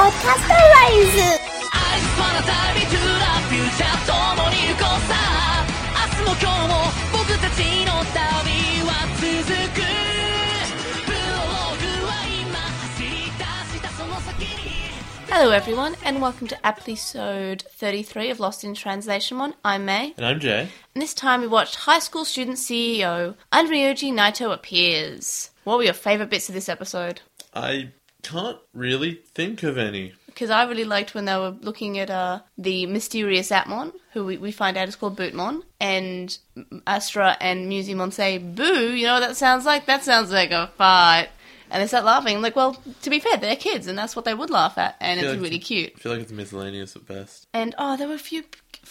Podcast Horizon! 愛しパラ旅 to the future 共に行こうさ明日も今日も僕たちの旅は続くプロローグは今走り出したその先に Hello everyone, and welcome to episode 33 of Lost in Translation Mon. I'm May. And I'm Jay. And this time we watched High School Student CEO Unryoji Naito Appears. What were your favourite bits of this episode? I can't really think of any. Because I really liked when they were looking at the mysterious Atmon, who we find out is called Bootmon, and Astra and Musimon say, "Boo, you know what that sounds like? That sounds like a fight." And they start laughing. I'm like, well, to be fair, they're kids, and that's what they would laugh at, and it's really cute. I feel like it's miscellaneous at best. And, there were a few...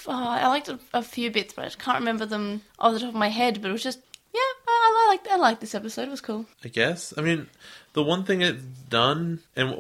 I liked a few bits, but I just can't remember them off the top of my head, but it was just... Yeah, I liked this episode. It was cool. I guess. I mean, the one thing it's done, and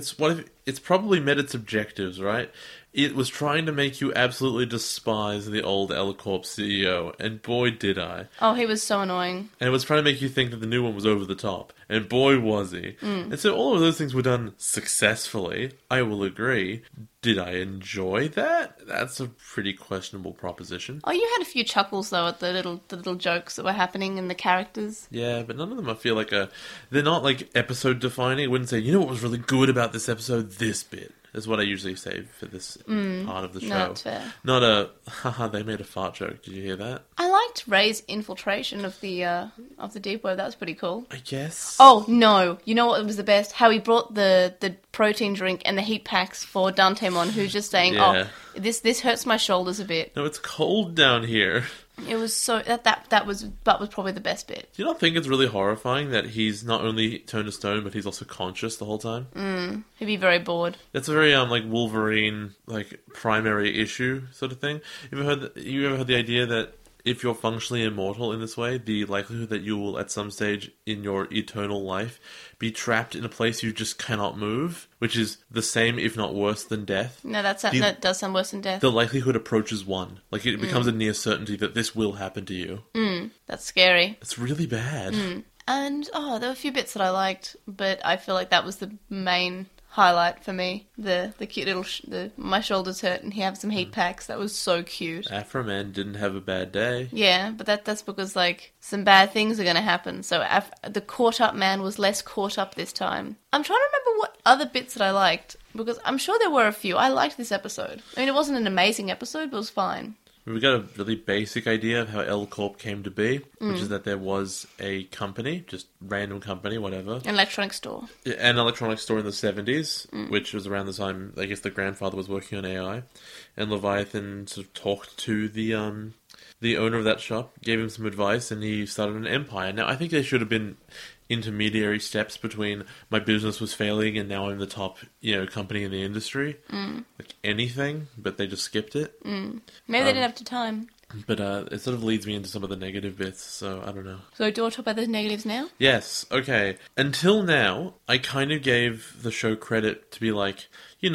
it's probably met its objectives, right? It was trying to make you absolutely despise the old L-Corp CEO, and boy did I. Oh, he was so annoying. And it was trying to make you think that the new one was over the top, and boy was he. And so all of those things were done successfully, I will agree. Did I enjoy that? That's a pretty questionable proposition. Oh, you had a few chuckles, though, at the little jokes that were happening in the characters. Yeah, but none of them I feel like they're not like episode defining. I wouldn't say, you know what was really good about this episode? This bit. That's what I usually say for this part of the show. No, that's fair. Not a, haha, they made a fart joke. Did you hear that? I liked Ray's infiltration of the deep web. That was pretty cool. I guess. Oh, no. You know what was the best? How he brought the protein drink and the heat packs for Dantemon, who's just saying, Yeah. oh, this hurts my shoulders a bit. No, it's cold down here. It was so... That was probably the best bit. Do you not think it's really horrifying that he's not only turned to stone, but he's also conscious the whole time? He'd be very bored. That's a very like Wolverine primary issue sort of thing. You ever heard the idea that if you're functionally immortal in this way, the likelihood that you will at some stage in your eternal life be trapped in a place you just cannot move, which is the same if not worse than death. No, that does sound worse than death. The likelihood approaches 1. Like it becomes a near certainty that this will happen to you. That's scary. It's really bad. And, there were a few bits that I liked, but I feel like that was the main highlight for me. The cute little... my shoulders hurt and he had some heat packs. That was so cute. Afro Man didn't have a bad day. Yeah, but that's because, some bad things are going to happen. So the caught-up man was less caught up this time. I'm trying to remember what other bits that I liked, because I'm sure there were a few. I liked this episode. I mean, it wasn't an amazing episode, but it was fine. We got a really basic idea of how L-Corp came to be, which is that there was a company, just random company, whatever. An electronics store. An electronics store in the 70s, which was around the time, I guess, the grandfather was working on AI. And Leviathan sort of talked to the owner of that shop, gave him some advice, and he started an empire. Now, I think there should have been intermediary steps between my business was failing and now I'm the top, company in the industry. Like anything, but they just skipped it. Maybe they didn't have the time. But it sort of leads me into some of the negative bits, so I don't know. So do you want to talk about those negatives now? Yes, okay. Until now, I kind of gave the show credit to be like,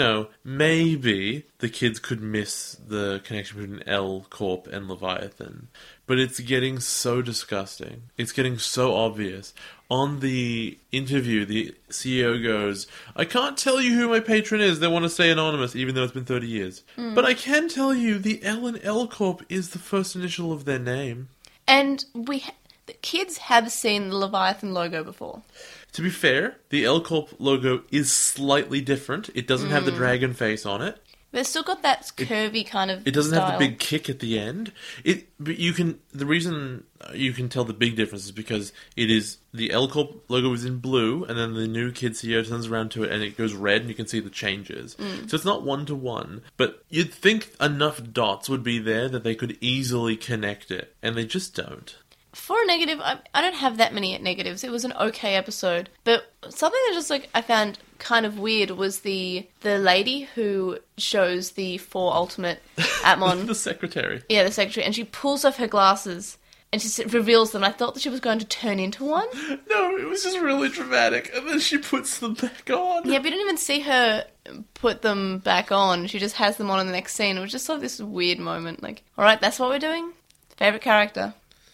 maybe the kids could miss the connection between L-Corp and Leviathan. But it's getting so disgusting. It's getting so obvious. On the interview, the CEO goes, I can't tell you who my patron is. They want to stay anonymous, even though it's been 30 years. But I can tell you the L in L-Corp is the first initial of their name. And the kids have seen the Leviathan logo before. To be fair, the L-Corp logo is slightly different. It doesn't have the dragon face on it. But it's still got that curvy kind of It doesn't style. have the big kick at the end. But the reason you can tell the big difference is because it is the L-Corp logo is in blue, and then the new kid CEO turns around to it and it goes red, and you can see the changes. So it's not 1-to-1, but you'd think enough dots would be there that they could easily connect it, and they just don't. For a negative, I don't have that many negatives. It was an okay episode. But something that just, I found kind of weird was the lady who shows the 4 ultimate Atmon. The secretary. Yeah, the secretary. And she pulls off her glasses and she reveals them. I thought that she was going to turn into one. No, it was just really dramatic. And then she puts them back on. Yeah, but you didn't even see her put them back on. She just has them on in the next scene. It was just sort of this weird moment. Alright, that's what we're doing? Favourite character?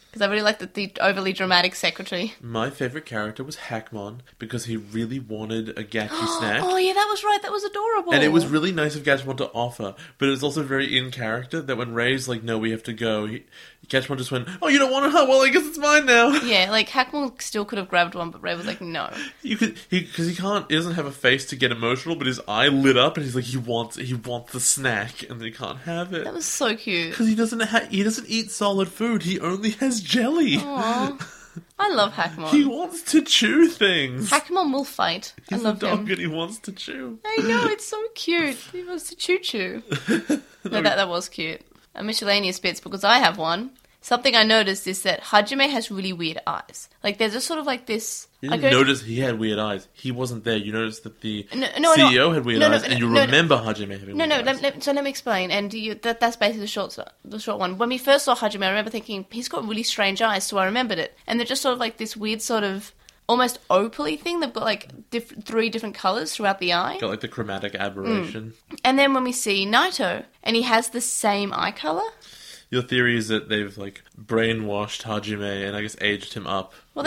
Because I really liked the overly dramatic secretary. My favourite character was Hackmon because he really wanted a Gachi snack. Oh yeah, that was right. That was adorable. And it was really nice of Gatchmon to offer, but it was also very in character that when Ray's like, no, we have to go, Gatchmon just went, oh, you don't want it? Huh? Well, I guess it's mine now. Yeah, like Hackmon still could have grabbed one, but Ray was like, no. Because he doesn't have a face to get emotional, but his eye lit up and he's like, he wants the snack and he can't have it. That was so cute. Because he doesn't eat solid food, he only has jelly. Aww. I love Hackmon. He wants to chew things. Hackmon will fight. He's I love a dog him. and he wants to chew. I know, it's so cute. He wants to choo-choo. No, that was cute. A miscellaneous bits, because I have one. Something I noticed is that Hajime has really weird eyes. Like, there's just sort of like this... You didn't notice he had weird eyes. He wasn't there. You noticed that the No, CEO had weird eyes, and you no, remember Hajime having weird eyes. So let me explain. And that's basically the short one. When we first saw Hajime, I remember thinking, he's got really strange eyes, so I remembered it. And they're just sort of like this weird sort of almost opal-y thing. They've got like three different colours throughout the eye. Got like the chromatic aberration. And then when we see Naito, and he has the same eye colour. Your theory is that they've like brainwashed Hajime and I guess aged him up. Well,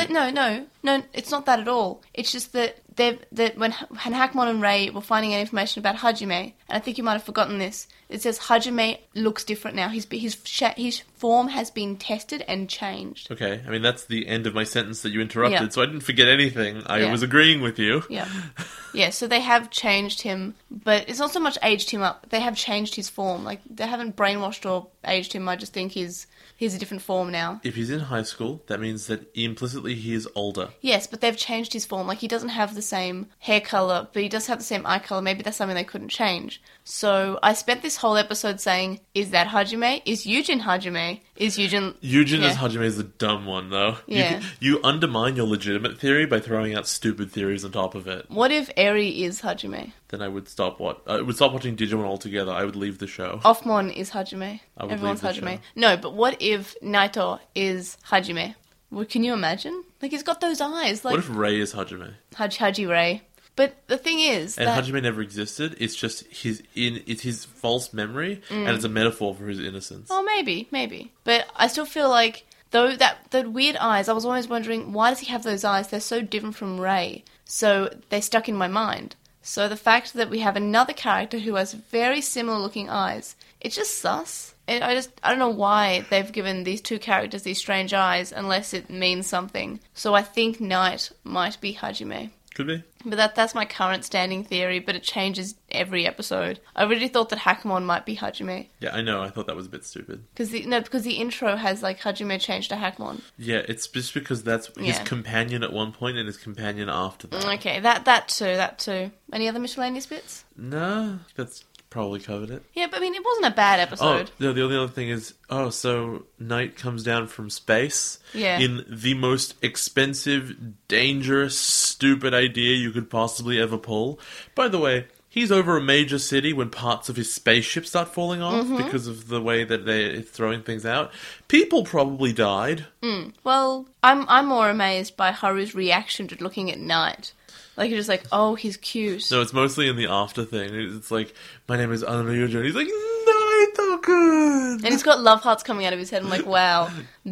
no, it's not that at all. It's just that when Hackmon and Ray were finding out information about Hajime, and I think you might have forgotten this, it says Hajime looks different now. His form has been tested and changed. Okay, I mean that's the end of my sentence that you interrupted, Yeah. so I didn't forget anything. I Yeah. was agreeing with you. Yeah. Yeah, so they have changed him, but it's not so much aged him up. They have changed his form. Like, they haven't brainwashed or aged him. I just think he's a different form now. If he's in high school, that means that implicitly he is older. Yes, but they've changed his form. Like, he doesn't have the same hair colour, but he does have the same eye colour. Maybe that's something they couldn't change. So I spent this whole episode saying, is that Hajime? Is Yujin Hajime? Is Yujin... Yujin as Yeah. Hajime is the dumb one, though. Yeah. You undermine your legitimate theory by throwing out stupid theories on top of it. What if Eri is Hajime? Then I would stop watching Digimon altogether. I would leave the show. Offmon is Hajime. I would Everyone's leave the Hajime. show. No, but what if Naito is Hajime? Well, can you imagine? Like, he's got those eyes. Like, What if Ray is Hajime? Haji Ray. But the thing is And that... Hajime never existed. It's just it's his false memory, and it's a metaphor for his innocence. Oh, maybe. But I still feel like, though, that weird eyes, I was always wondering, why does he have those eyes? They're so different from Ray. So they stuck in my mind. So the fact that we have another character who has very similar looking eyes, it's just sus. And I don't know why they've given these two characters these strange eyes unless it means something. So I think Night might be Hajime. Could be. But that's my current standing theory, but it changes every episode. I really thought that Hackmon might be Hajime. Yeah, I know. I thought that was a bit stupid. Because the intro has, like, Hajime changed to Hackmon. Yeah, it's just because that's his Yeah. companion at one point and his companion after that. Okay, that too. Any other miscellaneous bits? No, that's probably covered it. Yeah, but I mean, it wasn't a bad Oh, episode. no, the only other thing is, so Knight comes down from space Yeah. in the most expensive, dangerous, stupid idea you could possibly ever pull. By the way, he's over a major city when parts of his spaceship start falling off Mm-hmm. because of the way that they're throwing things out. People probably died. Well, I'm more amazed by Haru's reaction to looking at Knight. Like, you're just like, oh, he's cute. No, it's mostly in the after thing. It's like, my name is Anna Yujo, and he's like, Knight, oh good! And he's got love hearts coming out of his head. I'm like, wow,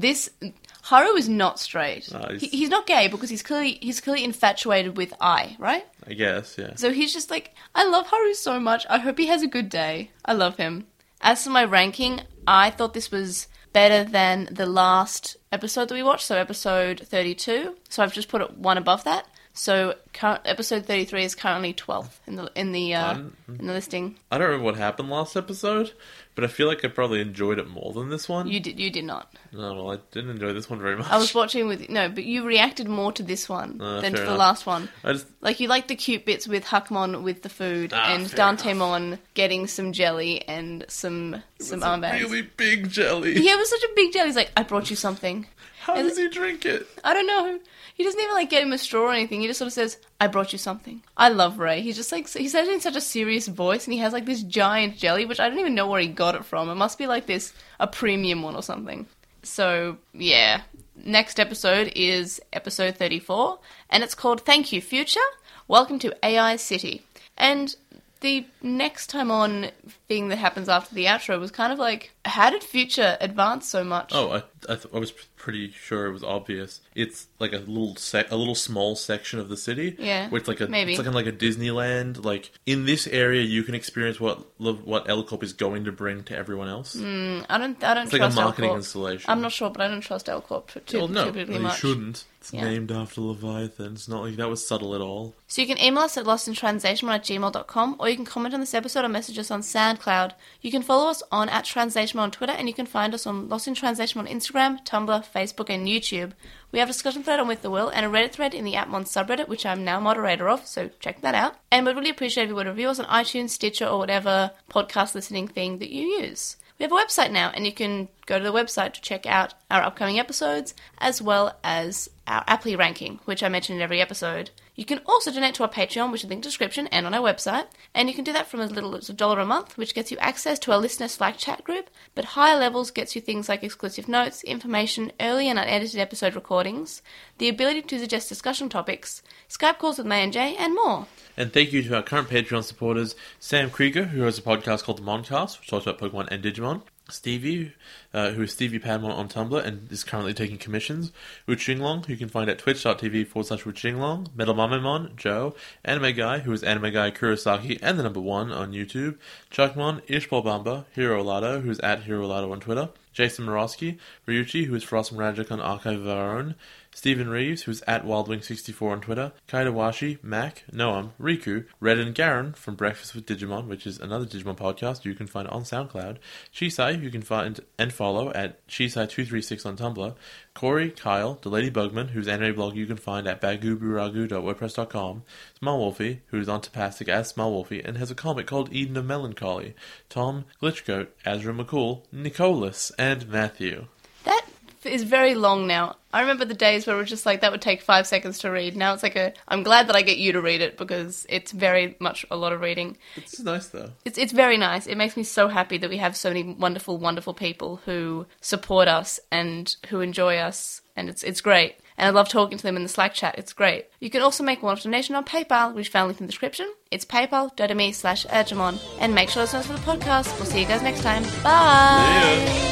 Haru is not straight. He's not gay because he's clearly infatuated with Ai, right? I guess, yeah. So he's just like, I love Haru so much. I hope he has a good day. I love him. As for my ranking, I thought this was better than the last episode that we watched, so episode 32. So I've just put it one above that. So episode 33 is currently 12th in the listing. I don't remember what happened last episode, but I feel like I probably enjoyed it more than this one. You did not. No, well, I didn't enjoy this one very much. I was watching but you reacted more to this one than to fair the enough. last one. I just, Like, you liked the cute bits with Hackmon with the food and fair Dantemon getting some jelly and some armbands. really big jelly. Yeah, it was such a big jelly. He's like, I brought you something. How does he drink it? I don't know. He doesn't even, like, get him a straw or anything. He just sort of says, I brought you something. I love Ray. He's just, like, he says it in such a serious voice, and he has, like, this giant jelly, which I don't even know where he got it from. It must be, like, a premium one or something. So, yeah. Next episode is episode 34, and it's called Thank You, Future. Welcome to AI City. And the next time on thing that happens after the outro was kind of like, how did Future advance so much? Oh, I was pretty sure it was obvious. It's like a little small section of the city. Yeah, where it's like maybe. it's like a Disneyland. Like in this area, you can experience what L Corp is going to bring to everyone else. I don't It's trust like a marketing L Corp. installation. I'm not sure, but I don't trust L Corp too particularly you much. shouldn't. It's Yeah. named after Leviathan. It's not like that was subtle at all. So you can email us at lostintranslation@gmail.com, or you can comment on this episode or message us on SoundCloud. You can follow us on @Translation on Twitter, and you can find us on Lost in Translation on Instagram, Tumblr, Facebook, and YouTube. We have a discussion thread on With the Will and a Reddit thread in the Atmon subreddit, which I'm now moderator of, so check that out. And we'd really appreciate if you would review us on iTunes, Stitcher, or whatever podcast listening thing that you use. We have a website now, and you can go to the website to check out our upcoming episodes, as well as our Aptly ranking, which I mention in every episode. You can also donate to our Patreon, which is in the description and on our website, and you can do that from as little as $1 a month, which gets you access to our listener Slack chat group, but higher levels gets you things like exclusive notes, information, early and unedited episode recordings, the ability to suggest discussion topics, Skype calls with May and Jay, and more. And thank you to our current Patreon supporters, Sam Krieger, who has a podcast called The Moncast, which talks about Pokemon and Digimon. Stevie, who is Stevie Padmon on Tumblr and is currently taking commissions. Wu Qinglong, who you can find at twitch.tv/Wu Qinglong. Metal Mamemon, Joe. Anime Guy, who is Anime Guy Kurosaki and the #1 on YouTube. Chuckmon, Ishbal Bamba, Hiro Olado, who is at Hiro Olado on Twitter. Jason Morosky, Ryuchi, who is Frost Magic on Archive of Our Own. Stephen Reeves, who's at WildWing64 on Twitter, Kaidawashi, Mac, Noam, Riku, Red and Garen from Breakfast with Digimon, which is another Digimon podcast you can find on SoundCloud, Shisai, who you can find and follow at Shisai236 on Tumblr, Corey, Kyle, the Lady Bugman, whose anime blog you can find at baguburagu.wordpress.com, Smallwolfie, who is on Tapastic as Smallwolfie and has a comic called Eden of Melancholy, Tom, Glitchgoat, Azra McCool, Nicholas, and Matthew. That is very long now. I remember the days where it was just like, that would take 5 seconds to read. Now it's like I'm glad that I get you to read it, because it's very much a lot of reading. It's nice, though. It's very nice. It makes me so happy that we have so many wonderful, wonderful people who support us and who enjoy us, and it's great. And I love talking to them in the Slack chat. It's great. You can also make one donation on PayPal, which found linked in the description. It's paypal.me/Agumon. And make sure to listen to the podcast. We'll see you guys next time. Bye! See ya.